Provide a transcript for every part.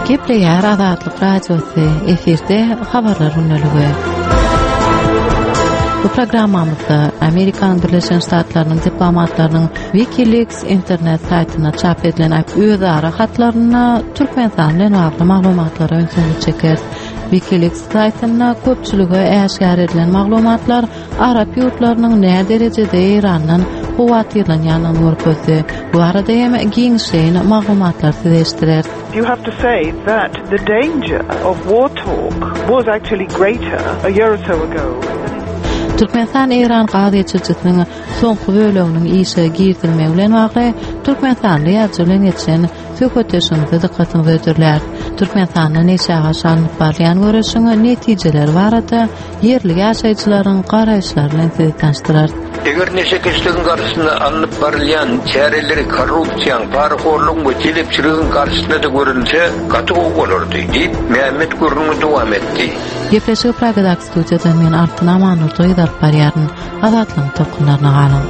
Gepleýär Azatlyk radiosy efirde habarlar ünlügi. Bu programmamızda Amerikan Birleşen Ştatlarynyň diplomatlarynyň WikiLeaks internet saytyna çap edilen özara hatlaryna Türkmenistan bilen bagly maglumatlary öňsüňe çeker. WikiLeaks saytyna köpçüligi äşgär edilen maglumatlar Arap ýurtlarynyň näme derejede Irandan howatyrlanýanyny görkezdi. Bu arada hem giňişleýän maglumatlar sizleşdirer. You have to say that the danger of war talk was actually greater a year or so ago. Türkmenistan Iran gazetçiliginiň soňky böleginiň işe girtilmegi bilen bagly Türkmenistanly ýazgylan geçen söhbetleşmede dikkatyny götürler. Türkmenistanyň neçäge şanyp barýan görüşiňe netijeler barada yerli ýaşaýjylaryň garaýşlary bilen tanıştyrar. Eger neşe kişiliğin karşısına alınıp barılayan çareleri korrupsiyan, parxorluğun ve çelepçiliğin karşısında da görülse katı olurdu deyip Mehmet Gürün'ü devam etti. Gefleşi Praga'daki stüdyoda men Artın Amanurdu edarp barýaryn Azatlyň tokunlaryna galym.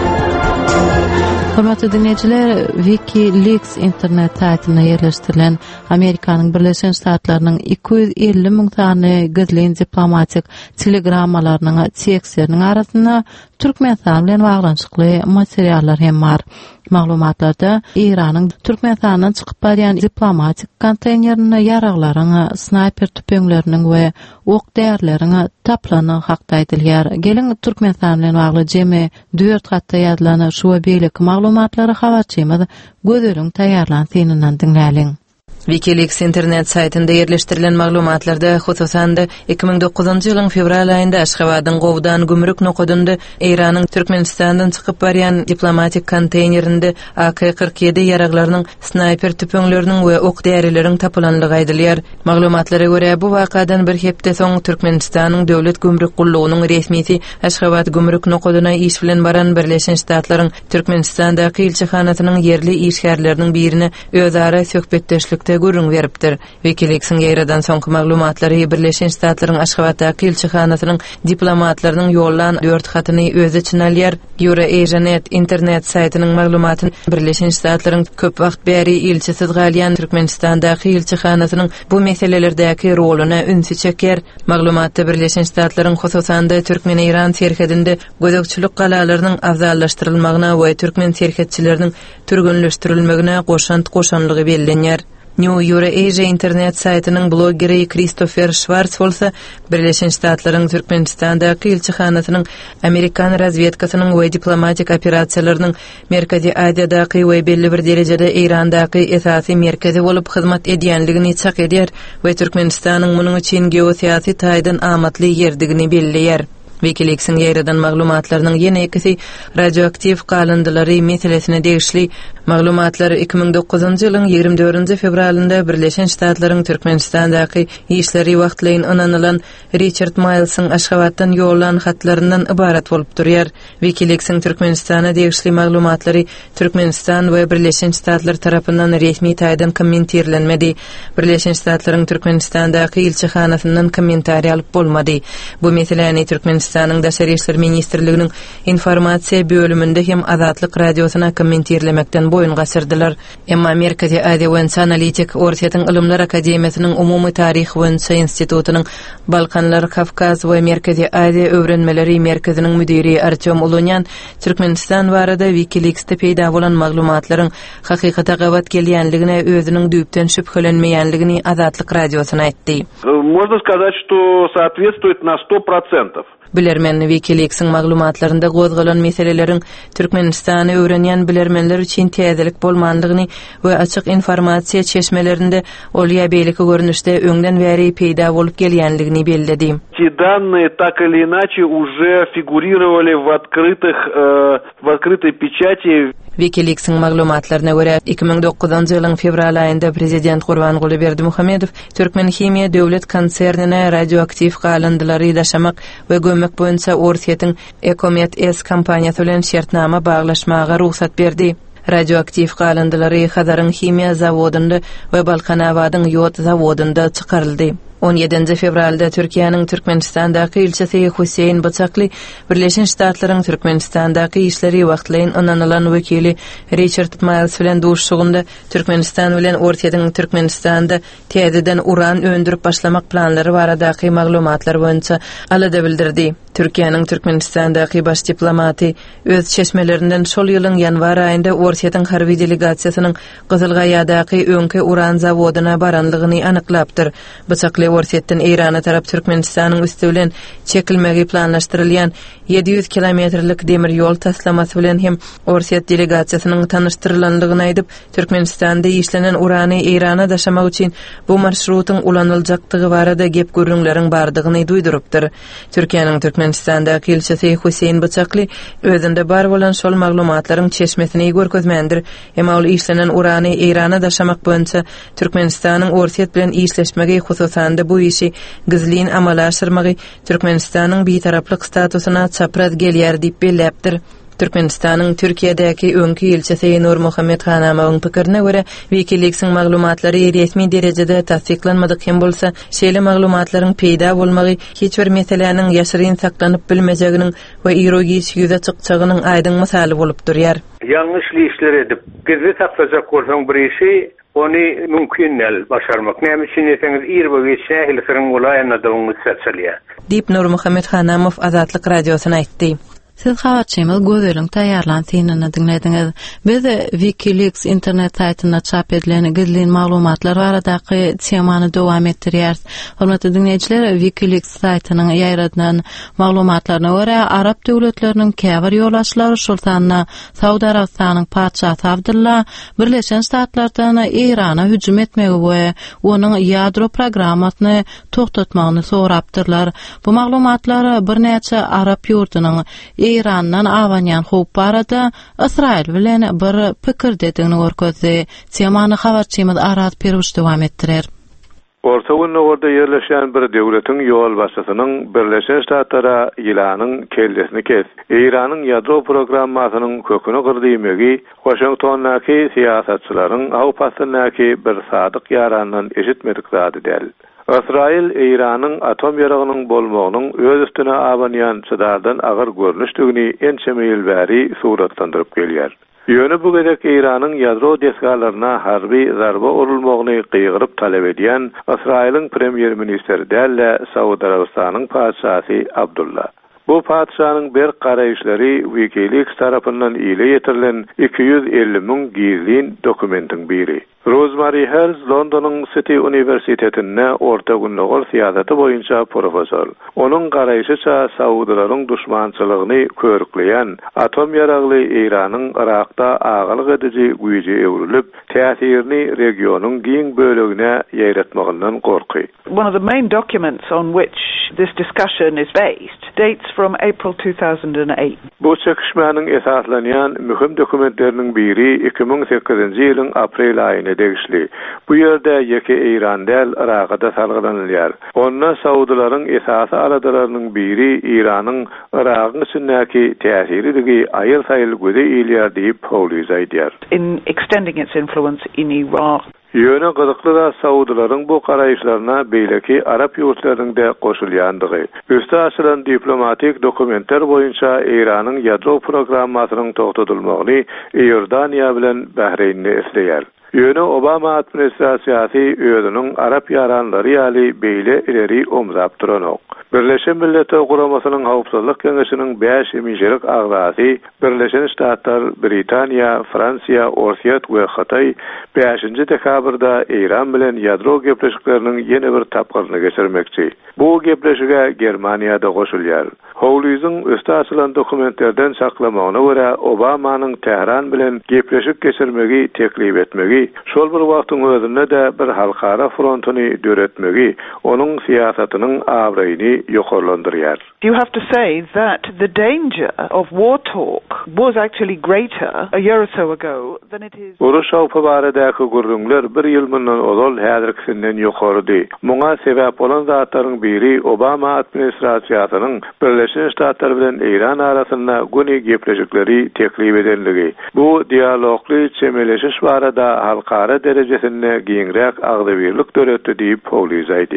Hormatly dinleyijiler, WikiLeaks internet saytyna ýerleşdirilen Amerikanyň Birleşen Ştatlarynyň 250 000 tane gizli diplomatik telegrammalarnyň tekstleriniň arasynda Türkmenistan bilen baglanşykly materiallar hem bar. Maglumatlarda Iranyň Türkmenistandan çykyp barýan diplomatik konteynerine ýaraglaryň, snayper tüpeňleriniň we ok därleriň taplanyny hakda edilýär. Gelin Türkmenistan bilen bagly jemi 4 hatda ýazylan şu beýleki maglumatlary habarçymyz gözlerin taýýarlan seninden dinläliň. WikiLeaks internet saytında yerleştirilen maglumatlarda hususan da 2009-njy ýylyň fevral aýynda Aşgabatyň gowdan gümrük nokodunda Iranyň Türkmenistandan çykyp barýan diplomatik konteynerinde AK-47 ýaraglarynyň, snayper tüpeňleriniň we ok däreleriň tapylanlygy aýdylýar. Maglumatlara görä bu wakadan bir hepde soň Türkmenistanyň döwlet gümrük gullugynyň resmisi Aşgabat gümrük nokodyna iş bilen baran Birleşen Ştatlaryň Türkmenistandaky ilçihanatynyň yerli işgärleriniň birini özara söhbetdeşlikde görüň beripdir. WikiLeaks'in ýeradan soňky maglumatlary Birleşen Ştatlaryň Aşgabatdaky ilçihanatynyň diplomatlarynyň ýollan 4 hatyny öz içine alýar. Euro-Asianet internet saytynyň maglumatyny Birleşen Ştatlaryň köp wagt bäri ilçisiz galýan Türkmenistandaky ilçihanatynyň bu meselelerdäki roluny ünsü çeker. Maglumatda Birleşen Ştatlaryň hususan da Türkmen-Iran serhedinde gözekçilik galalarynyň afzallaşdyrylmagyna we türkmen serhetçileriniň türgünleşdirilmegine goşanlygy bellenýär. New Euro-Asia internet saytynyň blogeri Christopher Schwartz bolsa Birleşen Ştatlaryň Türkmenistandaky ilçihanatynyň Amerikan razvedkasynyň we diplomatik operasiýalarynyň Merkezi Aziýadaky we belli bir derejede Irandaky esasy merkezi bolup hyzmat edýänligini çak edýär we Türkmenistanyň munyň üçin geosiýasy taýdan amatly ýerdigini belleýär. WikiLeaks'in ýeradan maglumatlarynyň ýene ikisi radioaktiv galındylary meselesine degişli. Maglumatlar 2009-njy ýylyň 24-nji fevralynda Birleşen Ştatlaryň Türkmenistandaky işleri wagtlaýyn ananylan Richard Miles'yň Aşgabatdan ýollan hatlaryndan ibarat bolup durýar. WikiLeaks'in Türkmenistana degişli maglumatlary Türkmenistan we Birleşen Ştatlar tarapyndan resmi taýdan kommentirlenmedi. Birleşen Ştatlaryň Türkmenistandaky ilçihanasyndan kommentari alyp bolmady. Bu meseleni Türkmenistanyň Daşary işler ministrliginiň informasiýa bölüminde hem Azatlyk radiosyna kommentirlemekden boyun gasyrdylar. Emma Merkezi Aziýa we Analitik Ortaýa Ilmler Akademiýasynyň umumy taryh we institutynyň Balkanlar, Kafkaz we Merkezi Aziýa öwrenmeleri merkeziniň müdiri Artyom Ulonyan Türkmenistan barada WikiLeaks'te peýda bolan maglumatlaryň hakykata gawat gelýänligine özüniň düýpden şüphelenmeýänligini Azatlyk radiosyna aýtdy. Можно сказать, что соответствует на 100%. Bilermen WikiLeaks'in maglumatlarynda gozgalan meselelerin Türkmenistany öwrenýän bilermenler üçin täzelik bolmandygyny we açyk informasiýa çeşmelerinde olýa beýleki görnüşde öňden bäri peýda bolup gelýänligini bellädi. Эти данные так или иначе уже фигурировали в открытой печати. WikiLeaks'in maglumatlaryna görä 2009-njy ýylyň fevral aýynda prezident Gurbanguly Berdimuhamedow Türkmen Himiýa döwlet konsernine radioaktiv galındylary daşamak we gömek boýunça Ortaýatyň Ekomet S kompaniýasy bilen şertnama baglaşmaga ruhsat berdi. Radioaktiv galındylary Hazaryň himiýa zawodunda we Balkanawadyň ýod zawodunda çykaryldy. 17 fevralda Türkiýanyň Türkmenistandaky ilçesi Huseyn Bıçakly Birleşen Ştatlaryň Türkmenistandaky işleri wagtlaryň ananylan wekili Richard Miles bilen duşugynda Türkmenistan bilen Ortaýadyň Türkmenistanda täzeden uran öndürüp başlamak planlary baradaky maglumatlar boýunça alada bildirdi. Türkiýanyň Türkmenistandaky baş diplomaty öz çeşmelerinden şol ýylyň ýanwar aýynda Ortaýadyň harby delegasiýasynyň Gyzylgaýadaky öňki uran zawodyna baranlygyny anyklapdyr. Bıçakly Ortaýatdan Irana tarap Türkmenistanyň üstü bilen çekilmegi planlaşdyrylýan 700 kilometrlik demir ýol taslamasy bilen hem Ortaýat delegasiýasynyň tanışdyrylanlygyny aýdyp, Türkmenistanda işlenen urany Irana daşamak üçin bu marşrutyň ulanyljakdygy barada gep görüňleriň bardygyny duýdurypdyr. Türkiýanyň Türkmenistandaky ilçesi Huseyn Bıçakly özünde bar bolan şol maglumatlaryň çeşmesini görkezmendir. Hem ol işlenen urany Irana daşamak boýunça Türkmenistanyň Ortaýat bilen işleşmegi hususanda bu işi gizlin amala aşyrmagy Türkmenistanyň bitaraplyk statusyna çapraz gelýär diýip belläpdir. Türkmenistanyň Türkiýedäki öňki ilçesi Nur Muhammed Hanamowyň pikirine görä, WikiLeaks'in maglumatlary resmi derejede tasdiklanmadyk hem bolsa, şeýle maglumatlaryň peýda bolmagy hiç bir meseleniň ýaşyryn saklanyp bilmejeginiň we irogis ýüze çykjagynyň aýdyň misaly bolup durýar. Yanlış işler edip gizli saklajak bolsaň bir işi onu mümkün el başarmak. Näme üçin eseňiz irbogy şäherleriň golaýana dowuny seçilýär. Diýip Nur Muhammed Hanamow Azatlyk radiosyna aýtdy. Siz habarçymyz gözeliň taýýarlan synanyny dinlediňiz. Biz WikiLeaks internet saýtyna çap edilen gizli maglumatlar baradaky temany dowam etdirýär. Hormatly dinleýijiler, WikiLeaks saýtynyň ýaýradan maglumatlaryna görä, Arap döwletleriniň käbir ýolbaşçylary şultanna Saudy Arabistanyň padşahy Abdullah Birleşen Ştatlardan Irana hüjüm etmegi we onuň ýadro programmasyny toktatmagyny sorapdyrlar. Bu maglumatlar bir näçe Arap ýurdunyň İran'dan avanyan hop barada İsrail bilen bir pikir dediğini görkezdi. Temany habarçymyz Arat Peruş dowam etdirer. Orta Günogorda yerleşen bir döwletiň ýol başçysynyň Birleşen Ştatlara ýylanyň kellesini kes. İranyň ýadro programmasynyň köküni gyrdyýmegi Washingtondaky siýasatçylaryň awpasynaky bir sadyk ýarandan eşitmedik zady däl. İsrail İran'ın atom ýaragynyň bolmagynyň öz üstüne awanyan çydardan agyr görnüşdigini ençemeyil bäri suratlandyryp gelýär. Ýöne bu gedek İran'ın ýadro desgalaryna harby zarba urulmagyny gyýgyryp talep edýän İsrail'in premier ministeri däl Saudy Arabistanyň padşahy Abdullah. Bu padşanyň bir garaýşlary WikiLeaks tarapyndan ile ýetirilen 250.000 gizlin dokumentiň biri. Rosemary Hells Londonyň City Universitetinde orta günlüğür siýasaty boýunça profesor. Onuň garaýşyça Saudylaryň duşmançylygyny körükleýän atom ýaragly Iranyň Irakda agalyk edici güýje ewrilip, täsirini regionyň giň bölegine ýeretmegininden gorky. One of the main documents on which this discussion is based dates from April 2008. Bu çekişmäniň esaslanýan mühim dokumentleriniň biri 2008-nji ýylyň aprel aýyna degişli. Bu ýerde ýeke İran däl Irakda salgılanýar. Onda Saudylaryň esasy aladalarynyň biri Iranyň Irakyň içindäki täsiridigi aýyl-saýyl göze ýylýar diýip howlyzýar. In extending its influence in Iraq. Ýöne gyzykly da Saudylaryň bu garaýşlaryna beýleki Arap ýurtlarynyň da goşulýandygy. Üste açylan diplomatik dokumentler boýunça Iranyň ýadro programmasynyň toktatylmagyny Ýordaniýa bilen Bahreynni esleýär. Ýöne Obama administrasiýasy özüniň Arap ýaranlary ýaly beýle ileri omzap duranok. Birleşen Milletler Guramasynyň Hawpsuzlyk Keňeşiniň 5 ýylyk agzasy Birleşen Ştatlar, Britaniýa, Fransiýa, Ortaýat we Hatay 5-nji dekabrda İran bilen ýadro gepleşikleriniň ýene bir tapgyryny geçirmekçi. Bu gepleşige Germaniýada goşulýar. Howlyzyň üste açylan dokumentlerden saklamagyna görä Obamanyň Tehran bilen gepleşik geçirmegi teklip etmegi, şol bir wagtyň özünde de bir halkara frontuny döretmegi, onuň siýasatynyň awraýyny ýokarlandyrýar. You have to say that the danger of war talk was actually greater a year or so ago than it is. Uruş awpy baradaky gürrüňler bir ýyl mundan ozal häzirkisinden ýokardy. Muňa sebäp bolan zatlaryň biri Obama administrasiýasynyň Birleşen Ştatlar bilen İran arasynda güni gepleşikleri teklip edenligi. Bu dialogly çemeleşiş barada halkara derejesinde giňrek agdybirlik döretdi diýip howlyzýar.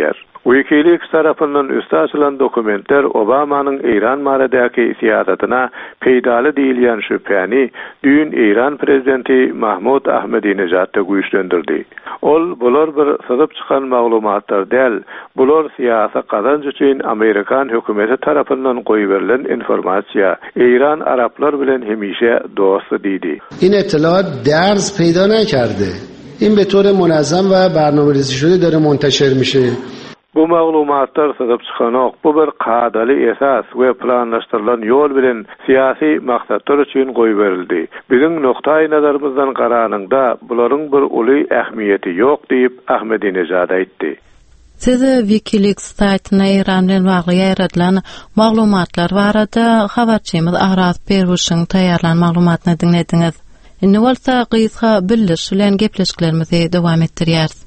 WikiLeaks tarafından üstü açılan dokumentler Obama'nın İran maradaki siyasetine peydalı değilyen şüpheni düğün İran prezidenti Mahmud Ahmadinejad'da güýçlendirdi. Ol bular bir sızıp çıkan maglumatlar değil, bular siyasi kazanç için Amerikan hükümeti tarafından koyuverilen informasiya. İran Araplar bilen hemişe dostu dedi. این اطلاعات درز پیدا نکرده. این به طور منظم و برنامه‌ریزی شده داره منتشر میشه. Bu maglumatlar sızıp çıkanok, bu bir qadaly esas we planlaşdyrılan yol bilen siyasi maksatlar üçin goýberildi. Bizim noktaý nazarymyzdan garanyňda bularyň bir uly ähmiýeti ýok diýip Ahmadinejad aýtdy. Sizi WikiLeaks saytyna İran bilen bagly ýaradylan maglumatlar barada habarçymyz Aras Perwuşyň taýýarlan maglumatyny dinlediňiz. Indi bolsa gysga bildiş bilen gepleşiklerimizi dowam etdirýäris.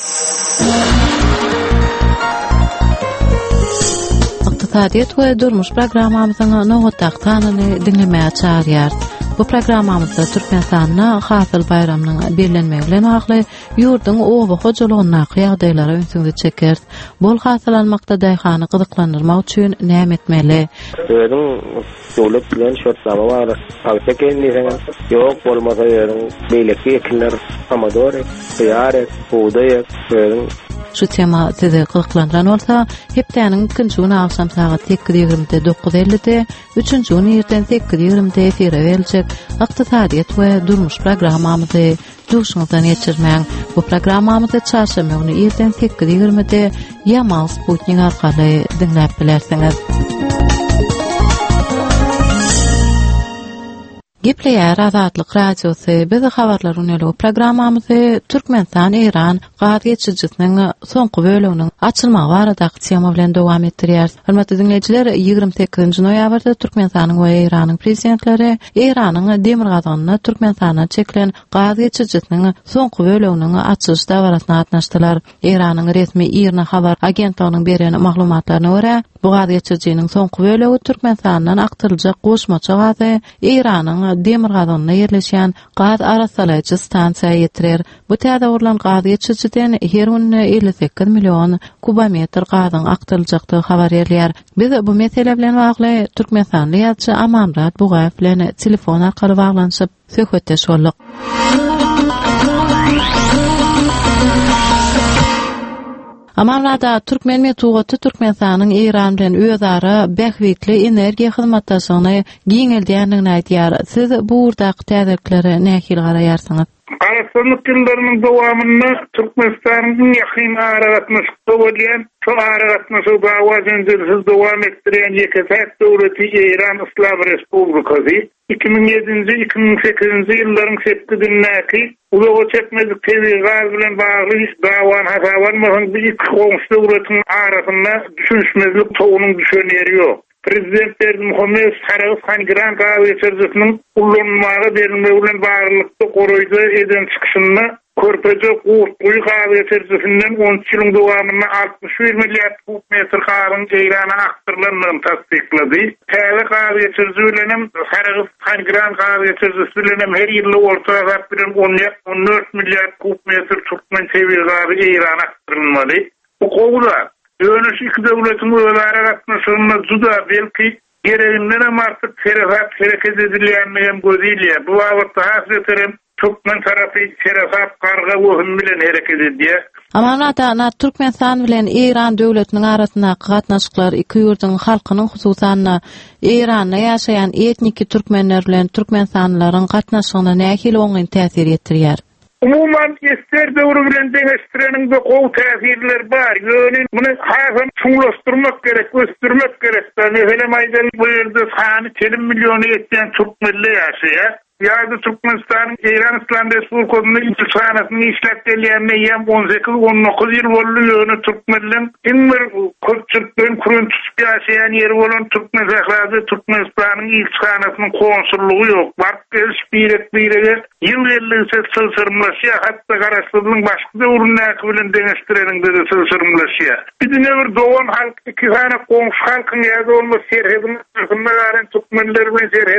Iqtisadiyet we durmuş programmamyzyň nowataqtanyny dinlemäge çağırýar. Bu programmamyzda Türkmenistanyna Hasyl bayramynyň bellenmegi bilen bagly ýurdun oba hojulugyna ýagdaýlary öňsüňde çeker. Bol hasyl almakda daýhany gyzyklandyrmak üçin näme etmeli? Ýördüň dowlet bilen şartlama bar. Tawsiýe ýok bolmasa ýördüň beýleki ekinler pomidor, ýar, buğday, Şu tema sizi gyzyklandyran bolsa, hepdeniň 2-nji güni akşam saat 8:29-de, 3-nji güni erten 8:20-de efire berilýek. Iqtisadiyet we durmuş programmamyzy duşuňyzdan geçirmäň. Bu programmamyzy çarşamba güni erten 8:20-de Yamal Sputnik arkaly dinläp bilersiňiz. Gepleýär Azatlyk radiosy biz habarlar üneli programmamyzy Türkmenistan İran gaz geçirjisiniň soňky bölüminiň açylmagy baradaky tema bilen dowam etdirýär. Hormatly dinleýijiler, 28 noýabrda Türkmenistanyň we Iranyň prezidentleri Iranyň demir gazanyna Türkmenistana çekilen gaz geçirjisiniň soňky bölüminiň açyş dawratyna gatnaşdylar. Iranyň resmi IRNA habar agentligining beren maglumatlaryna görä, bu gaz geçirjisiniň soňky bölegi Türkmenistandan aktyryljak goşmaça gazy Iranyň demir gazanyna ýerleşýän gaz arasalaýjy stansiýa ýetirer. Bu täze urulan gaz geçirjiden her güni 58 million kubometr gazyň aktyryljakdygy habar edilýär. Biz bu mesele bilen bagly Türkmenistanly ýazgy Amamrat Bugaýew bilen telefon arkaly baglanyşyp söhbetdeş boldyk. Amamrada Türkmen metugaty Türkmenistanyň İran bilen özara bähwitli energiýa hyzmatdaşygyny giňeldiýändigini aýtýar. Siz bu urdaky täzelikleri nähil garaýarsyňız? Arasynlyk ýyllarynyň dowamynda Türkmenistanyň ýakyn aragatnaşykda bolýan, şu aragatnaşyk bawazyny dowam etdirýän ýekesät döwleti Iran Islam Respublikasy 2007-2008 ýyllaryň sepdindäki uzağa çekmedik tebigat bilen bagly dawan hasabanmagyň bir goňşy döwletiň arasynda düşünşmezlik togunyň düşenýeri ýok. Prezident Muhammed Sarıgısan Gran Kahvesi'nin kullanılmağı verilmeyle bağlılıkta koruyucu eden çıkışını Körpece Kuyu Kahvesi'nden 13 yılın devamında 61 milyar kubmetre karın İran'a aktarılanlarını tasdikladı. Tele kahvesi'nin Sarıgısan Gran Kahvesi'nin her yılı ortaya bilen 14 milyar kubmetre Türkmen seviyeleri İran'a aktarılmalı. Bu konuda Dönüş iki devletin öğleri arasında juda belki gereğinden hem artık serafat hareket edilýändigem gözüyle. Bu wagtda hasreterim Türkmen tarafı serafat karga wöhüm bilen hareket edýär. Amamrada Türkmenistan bilen İran döwletiniň arasynda gatnaşyklar iki ýurdyň halkynyň hususan İranda ýaşaýan etniki türkmenler bilen türkmenistanylaryň gatnaşygyna nähili oňy täsir etdirýär? Umuman ister döwrü bilen deňeşdireniň de gowy täsirler bar. Ýöne muny hasam çuňlaşdyrmak gerek, göstermek gerek. Mesela maýdan bu ýerde sany 20 million ýetýän türkmenler ýaşaýar. Ýa-da Türkmenistan İran Islam Respublikasynyň ilçanasyny işläp gelýänine ýem 18-19 ýyl boldy. Ýöne türkmenler inmer köpçülikden kurun tutup ýaşaýan ýeri bolan Türkmen zahlady Türkmenistanyň ilçanasynyň konsullugy ýok. Bark geliş birege ýyl 50 sylsyrmlaşýar, hatda garaşdyrylan başga döwürnäki bilen deňeşdireniňde de sylsyrmlaşýar. Bizde bir dowan halk iki tane goňşy halkyň ýa-da bolmasa serhedin, Türkmenler Türkmenler bilen serhedin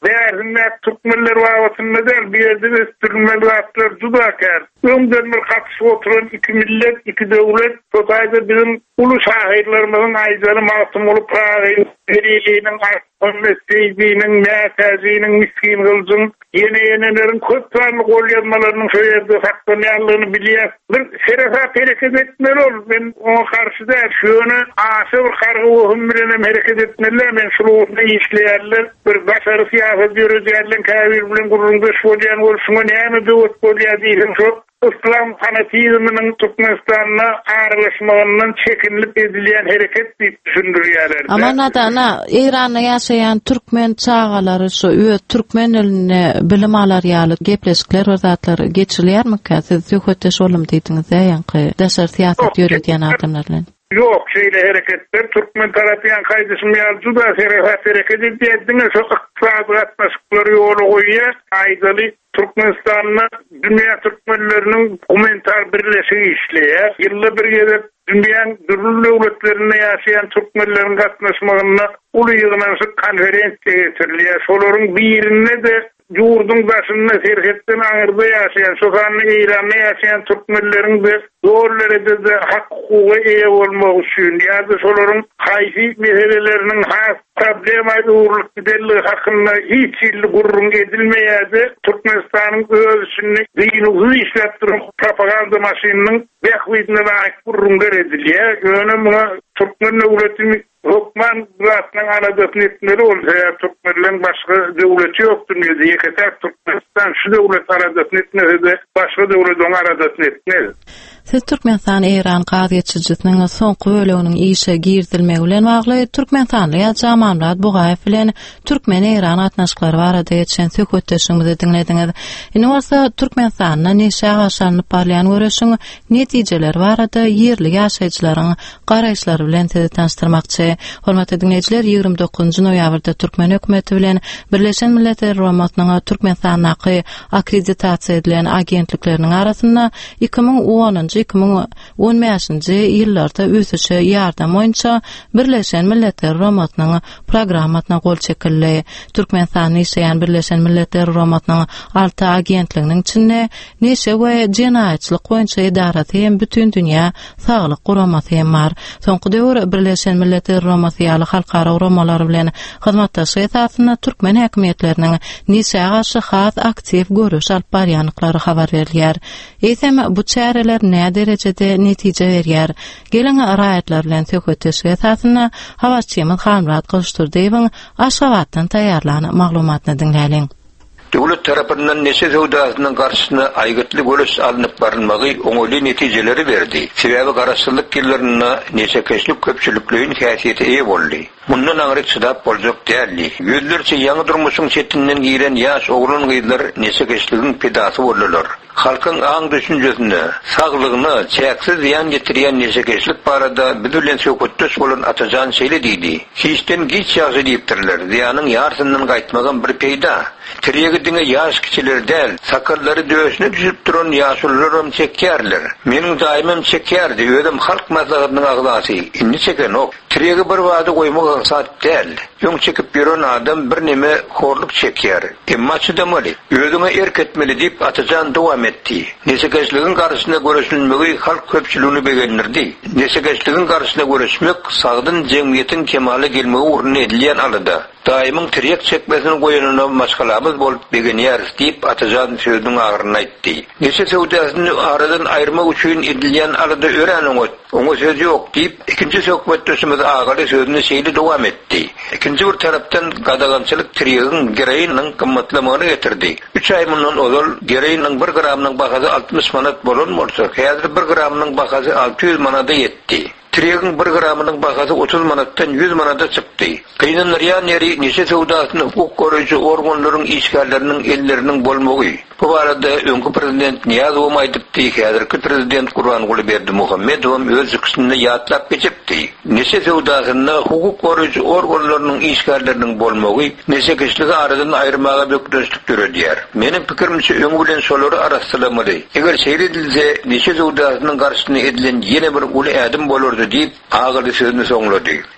Bärinden Türkmenler wagtynda däl bir ýerde Türkmenler wagtlar judakar. Öňden bir gatyş oturan iki millet, iki döwlet, totaýda bizim ulu şahitlerimizin aýdany magtym bolup praýy, beriliğinin mesleğinin, mätäzinin, miskin kılcın, yeni-yenilerin köp sanly gol yazmalarının şu yerde saklanýanlygyny bilýär. Bir şerefat hereket etmeli ol. Ben ona karşı da şunu aşy bir kargy oğum bilen hereket etmeli. Men şunuňda işleýärler. Bir başary siýasat ýürüjärler, käbir bilen gurrunda şolýan bolşuňa näme döwlet bolýar diýen şu. İslam fanatizminin Türkmenistan'a aralashmağından çekinilip edilýän hereket diýip düşündirýärler. Ama nadana İran'da ýaşaýan türkmen çağalary şu türkmen diline bilim alar ýaly gepleşikler we zatlar geçirilýärmi? Siz söhbetdeş bolum diýdiňiz ýa-ni daşar siýasat ýürütýän adamlar bilen. Yok, şeýle hereketler Türkmen tarapyň gaýdysy mevzuda hareket edýärdiňiz, şu iqtisady atmaşyklary ýoly goýýar. Aýdaly Türkmenistan'da dünya Türkmenlerinin komentar birleşigi işleýär. Ýylda bir ýerde dünýäň dürli döwletlerinde ýaşaýan Türkmenlerin gatnaşmagyna uly ýygnanyşyk konferensiýa geçirilýär. Şolaryň birinde de Jurdun başynda serhetden aňyrda ýaşaýan, şoňa İran'da ýaşaýan türkmenleriň de döwletlerinde de hak hukuky eýe bolmagy üçin ýa-da şolaryň haýsy meseleleriniň has problema urluk giderligi hakynda hiç ýyly gurrun edilmeýärdi. Türkmenistanyň öz üçin diýiligi işläp duran propaganda maşynynyň beýikligine baýy gurrun edilýär. Ýöne muňa Türkmen döwletini hukman bırakman aradatın etmeli olsa Türkmenlerin başka devleti yoktur diye yeter Türkmenistan şu devlet aradatın etmeli de başka devletin aradatın etmeli. Siz Türkmenistan İran gazetçiliginiň soňky bölегiniň işe girdilmegi bilen bagly Türkmenistanly Jamanrat Bugaýew bilen Türkmen İran atnaşyklary barada geçen söhbetdeşimizi dinlediňiz. Indi bolsa Türkmenistanda neşe aşanyp barýan görüşiň netijeleri barada ýerli ýaşaýjylaryň garaýşlary bilen sizi tanıştyrmakçy. Hormatly dinleyijiler, 29 noýabrda Türkmen hökümeti bilen Birleşen Milletler Romatnyň Türkmenistandaky akkreditasiýa edilen agentlikleriniň arasynda 2010-2015-nji ýyllarda ösüşe ýardam boýunça Birleşen Milletler Romatnyň programasyna gol çekildi. Türkmenistanda ýaşaýan Birleşen Milletler Romatnyň 6 agentliginiň içinde neşe we jenaýatçylyk boýunça edarasy hem bütün dünýä saglyk guramasy hem bar. Soňky döwür Birleşen Milletler Romasy ýaly halkara uramalary bilen hyzmatdaşy esasynda türkmen häkimetleriniň neşe gaşy has aktiv görüş alyp barýanlyklary habar berilýär. Eýsem bu çäreler ne derecede netije berýär? Gelen raýatlar bilen söhbetdeşik esasynda habarçymyz Hamrat Kılıçdarow Aşgabatdan taýýarlanan maglumatny dinläliň. Döwlet tarapyndan neşe sowdasynyň garşysyna aýgytly görüş alınıp barylmagy oňoýly netijeleri berdi. Sebäbi garaşsyzlyk ýyllarynda neşe keşlik köpçülikleriň häsiýeti eýe boldy. Mundan aňryk çydap boljak däldi. Ýözlerçe ýaňy durmuşyň çetinden giren ýaş oglan gyzlar neşe keşligiň pedasy boldylar. Halkyň aň düşünjesini, saglygyny çäksiz ýan getirýän neşe keşlik barada biz bilen söhbetdeş bolan Atajan şeýle diýdi. Hiçden giç ýazy diýipdirler. Ýanyň ýarsyndan gaýtmagan bir peýda. Tirýegidine ýaş kiçiler däl, sakarlary döwesine düşüp duran ýaşullaram çekýärler. Meniň daimym çekýärdi, özüm halk maslahatynyň agzasy. Indi çeken ok. Tirýegi bir wada goýmak aksat däl. Ýöň çekip biren adam bir neme horluk çekýär. Emma çydamaly. Özüňe erketmeli diýip Atajan dowam etdi. Nesekeşligin garşysyna görüşilmegi halk köpçüligini begendirdi. Nesekeşligin garşysyna görüşmek sagdyn jemgyýetiň kemaly gelmegi urun edilýän alada. Daimyň tirýek çekmesini goýanyna maşgalamyz bolup begenýäris diýip Atajan sözüniň agyryny aýtdy. Neşe sowdasyny aradan aýyrmak üçin edilýän alada öräniň oňa söz ýok diýip ikinji söhbetdeşimiz agaly sözüni şeýle dowam etdi. İkinji bir tarapdan gadagançylyk tirýegiň gereýiniň kymmatlamagyny getirdi. 3 aý mundan ozal gereýiniň 1 gramynyň bahasy 60 manat bolan bolsa, häzir 1 gramynyň bahasy 600 manata ýetdi. Tirýegiň 1 gramynyň bahasy 30 manatdan 100 manata çykdy. Kynanýan ýeri neşe sowdasyny hukuk goraýjy organlaryň işgärleriniň elleriniň bolmagy. Bu barada öňkü prezident Niýazow aýdypdy, häzirki prezident Gurbanguly Berdimuhammedow öz ýykysyny ýatlap geçipdi. Neşe sowdasyny hukuk goraýjy organlarynyň işgärleriniň bolmagy neşe kişiligi aradan aýyrmaga bökdüşlik görýär. Meniň pikirimçe öňü bilen şolary arastlamaly. Eger şeýle edilse, neşe sowdasynyň garşysyna edilen ýene bir uly ädim bolardy diýip agaly sözüni soňlady.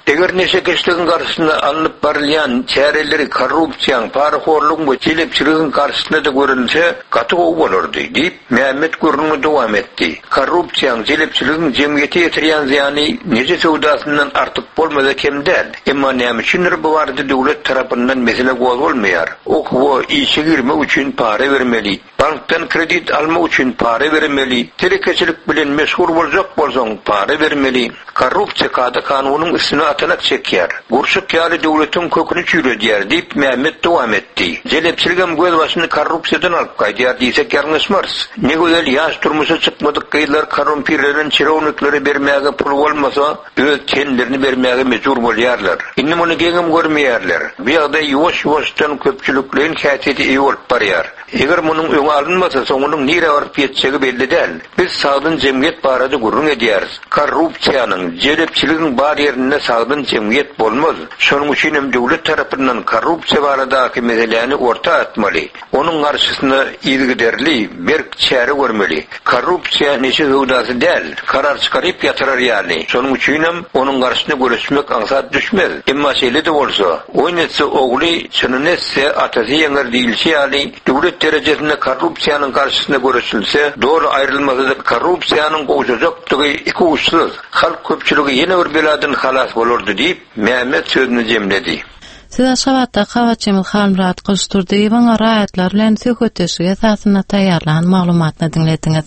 Eger neşekeşliğin karşısına alınıp barılayan çareleri korrupsiyan, paraxorluğun ve çilepçiliğin karşısına da görülse katı olurdu deyip Mehmet Gürün'ü devam etti. Korrupsiyan, çilepçiliğin cemiyeti yetiriyen ziyani nece sevdasından artık olmadı kemden. Ama nemişinir bu vardı devlet tarafından mesele göz olmayar. O işe girme için para vermeli. Banktan kredi alma için para vermeli. Telekeçilik bilen meşgul olacak bolsan para vermeli. Korrupsiya kadı kanunun üstüne atanak çeker. Gurşuk yali devletin kökünü çürüdüyer deyip Mehmet devam etti. Celepçiligem göz başını korrupsiyadan alıp kaydıyar diysek yarnışmaz. Ne güzel yaş turmuşa çıkmadık kayılar korrumpirlerin çirovnikleri vermeye pul olmasa öz kendilerini vermeye mecbur bolyarlar. İnnim onu gengim görmeyerler. Bir aday yuvaş-yuvaştan köpçülüklerin kâsiyeti iyi olup barıyar. Eğer bunun öňe alınmasa soňunyň nire barıp ýetjegi belli däl. Biz sagdyn jemgyýet barada gurrun edýäris. Korrupsiýanyň, jelepçiligiň bar ýerinde sagdyn jemgyýet bolmaz. Şonuň üçin hem döwlet tarapyndan korrupsiýa baradaky meseleni orta atmaly. Onuň garşysyna ýygyderli, berk çäre görmeli. Korrupsiýa neçe howdasy däl, karar çykaryp ýatyrar ýaly. Şonuň üçin hem onuň garşysyna görüşmek aňsat düşmez. Emma şeýle de bolsa, oýnetse ogly çynynetse atasy ýeňer diýilse ýaly, döwlet derejesinde korrupsiýanyň garşysyna görüşilse, doğru aýrylmasa da korrupsiýanyň goýjajakdygy iki uçsuz, halk köpçüligi ýene bir beladan halas bolurdy diýip Mehmet sözüni jemledi. Siz aşgabatda Hawat Cemil Halmurat Gysturdy we raýatlar bilen söhbetleşige esasyna taýýarlanan maglumatny dinlediňiz.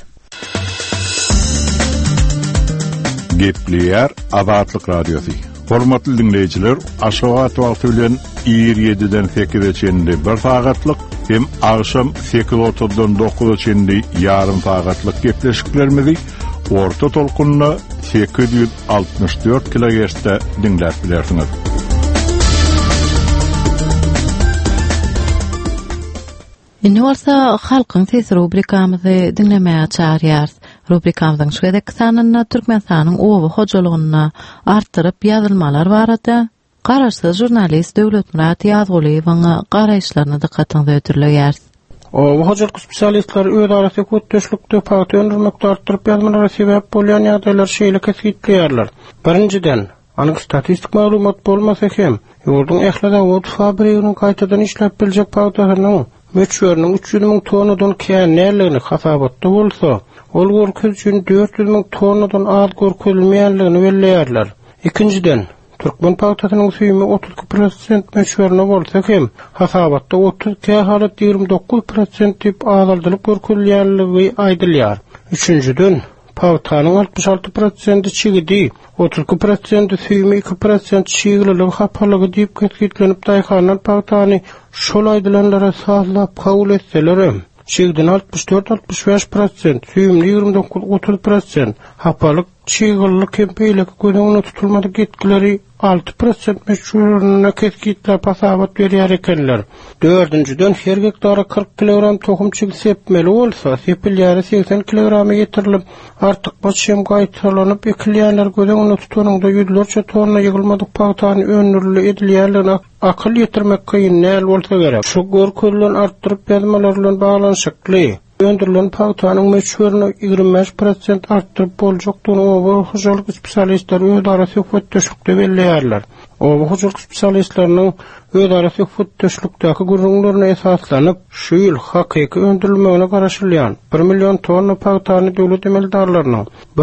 Gepleýär Azatlyk radiosu. Hormatly dinleýijiler, Aşgabat wagty bilen 7-den 8-e çenli 1 sagatlyk hem akşam 8:30-dan 9-a çenli yarım sagatlyk gepleşiklerimizi orta tolkunna 864 kHz-de dinläp bilersiňiz. Indi bolsa halkyň sesi rubrikamyzy dinlemäge çağırýar. Rubrikamyzyň şuwedek sanyny Türkmenistanyň owy hojalygyna artdyryp ýazylmalar barada garaşsyz jurnalist Döwletmurat Ýazguliýewiň garaýşlaryna dikkatiňizi ötürleýär. Owy hojalyk spesialistleri öz arasy kötdeşlikde paýda öndürmekde artdyryp ýazmalara sebäp bolýan ýagdaýlar şeýle kesgitleýärler. Birinciden, anyk statistik maglumat bolmasa hem, ýurdun ählida wot fabriganyň gaýtadan işläp biljek paýdasynyň möçberiniň 300.000 tonnadan kännerligini hasabatda bolsa, ol görkez üçin 400.000 tonnadan az görkezilmeýänligini belleýärler. Ikinciden, Türkmen paýtasynyň süými 32% möçberine bolsa hem, hasabatda 30 halat 29% diýip azaldyryp görkezilýänligi aýdylýar. Üçüncüden, paýtanyň 66% çigidi, 32% süými 2% çigililik hapalygy diýip kesgitlenip daýhanan paýtany şol aýdylanlara sazlap kabul etselerem, çigidin 64-65%, süýümli 29-30%, hapalyk çigililik hem peýleki göňüne tutulmady getkileri 6% meşhuruna kesgitlap hasabat berýär ekenler. Dördüncüden her hektara 40 kilogram tohum çigi sepmeli bolsa, sepilýäri 80 kilograma getirilip, artyk başym gaýtalanyp ekilýänler göňüne tutanyňda ýüzlerçe tonna ýygylmadyk paýtany öňürli edilýärligine akyl ýetirmek kyn näl bolsa gerek. Şu görkezlen artdyryp ýazmalar bilen baglanyşykly. Öndürülen paýtanyň meşhuruna 25% artdyryp boljakdygyny owy hojalyk spesialistleri öz arasy kötdeşlikde belleýärler. Owy hojalyk spesialistleriniň öz arasy kötdeşlikdäki gurrunlaryna esaslanyp, şu ýyl hakyky öndürilmegine garaşylýan 1 million tonna paýtany döwlet emeldarlarynyň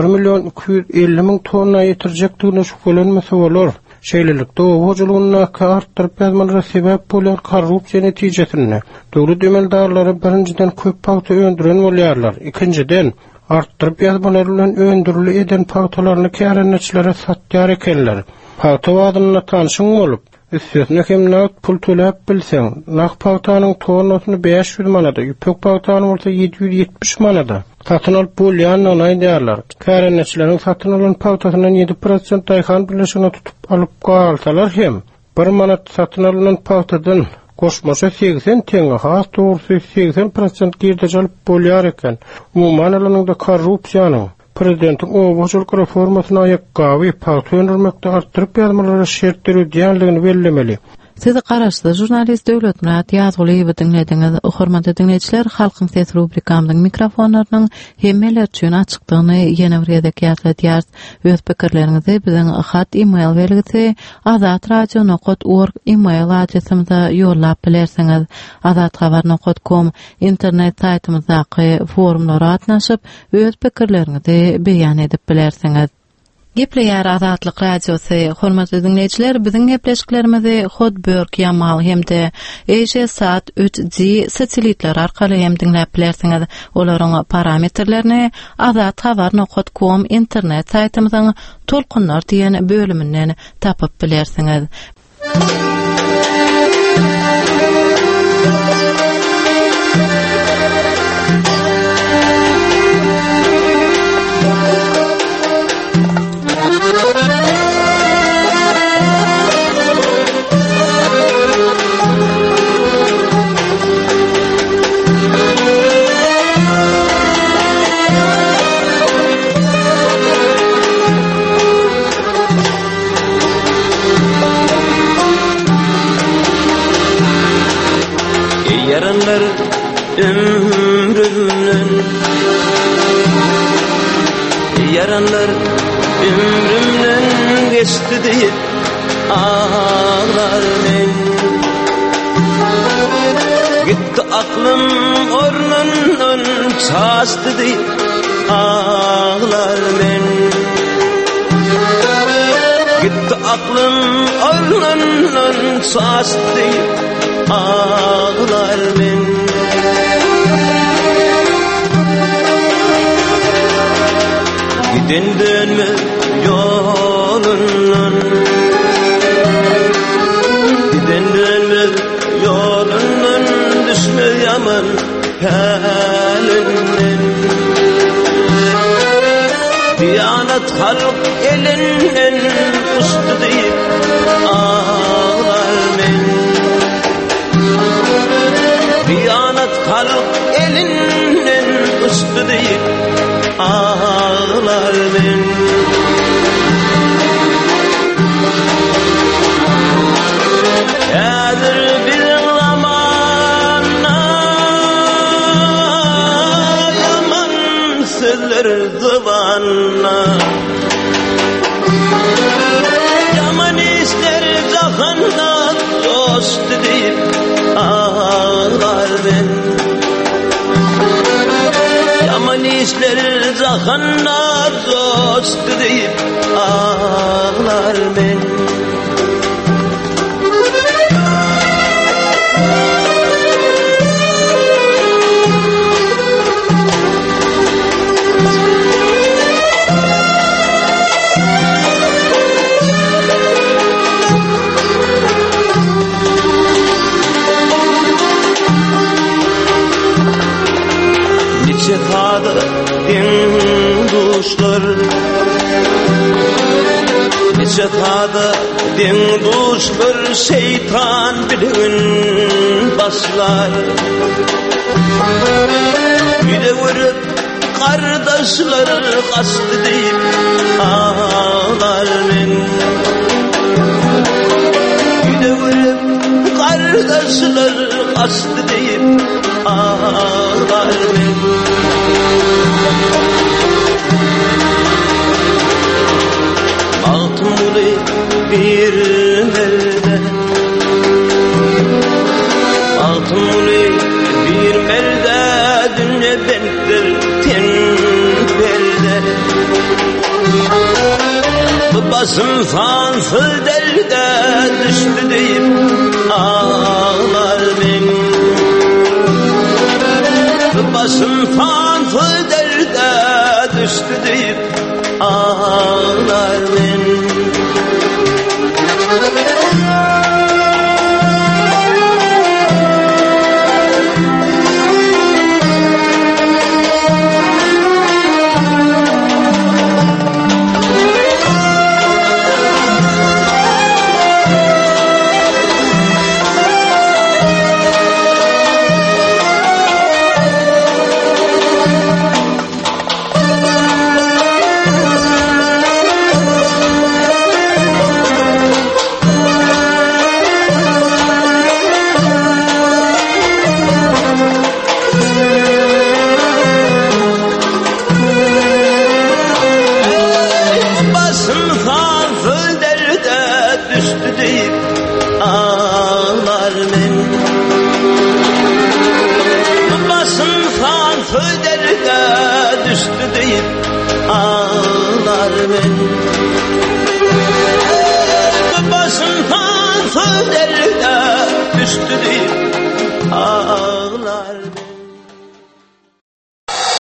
1.250.000 tonna ýetirjekdigine şüphelenmese bolar. Şeýlelikde owy hojalygyny artdyryp ýazmalara sebäp bolan korrupsiýa netijesinde döwlet emeldarlary birinciden köp paýta öndüren bolýarlar. Ikinciden, artdyryp ýazmalar bilen öndürili eden paýtalaryny kärençilere satýar ekenler. Paýta wadyna tanyşyň bolup, üstüne hem naqd pul töläp bilseň, naqd paýtanyň tonnasyny 500 manada, ýüpek paýtany bolsa 770 manada satyn alyp bolýanyny aýdýarlar. Kärençileriň satyn alan paýtasynyň 7% daýhan bileşigine tutup alyp galsalar hem 1 manat satyn alynan paýtadan koşmaşa 80 teňe has dogry 80% girdi alyp bolýar eken. Umumyň alanyňda korrupsiýanyň Prezidentiň owy hojalyk reformasyna ýakgawy paýta öndürmekde artdyryp ýazmalara şert berýärligini bellemeli. Siz garaşdy jurnalist Döwlet Murat ýazgyly dinlediňiz. Hormatly dinleýijiler, Halkyň Sesi rubrikamyň mikrofonlarynyň hemmeler üçin açykdygyny ýene bir ýerde ýazýar. Öz pikirleriňizi biziň hat e-mail bergisi azatradio.org e-mail adresimizde ýollap bilersiňiz. azathabar.com internet saýtymyzdaky forumlara atnaşyp öz pikirleriňizi beýan edip bilersiňiz. Gepleýär Azatlyk radiosy, hormatly dinleýijiler, biziň gepleşiklerimizi Hotbird ýamal hemde EJ-Sat 3G satelitler arkaly hem dinläp bilersiňiz. Olaryň parametrlerini azathabar.com internet saýtymyzyň tolkunlar diýen bölüminden tapyp bilersiňiz. Yaranlar ömrümden Yaranlar ömrümden geçti deyip ağlar men Gitti aklım ornundan çastı deyip ağlar men Gitti aklım ornundan çastı deyip ağlar men Giden dönme yolundan Giden dönme yolundan Düşme yaman halinden Diyanet halk elinden Ustu deyip ağlar men Diyanet halk elinden Ustu deyip ağlar men Kadir bir zamanla Yaman sözler zıvanla Yaman ister cahanda dost deyip ağlar men Yaman işler zahanna dost deyip ağlar men Cihada din dostlar Cihada din dostlar şeytan bilin baslar Yüde vurup kardeşler kastı deyip ağlar men Yüde vurup kardeşler kastı deyip ağlar men Altın bulu bir merde Altın bulu bir merde Dünya bendir ten perde Babasım fansız derde Düştü deyip ağlar men Babasım fansız derde Düştü deyip ağlar men derde düştü deyip ağlar men.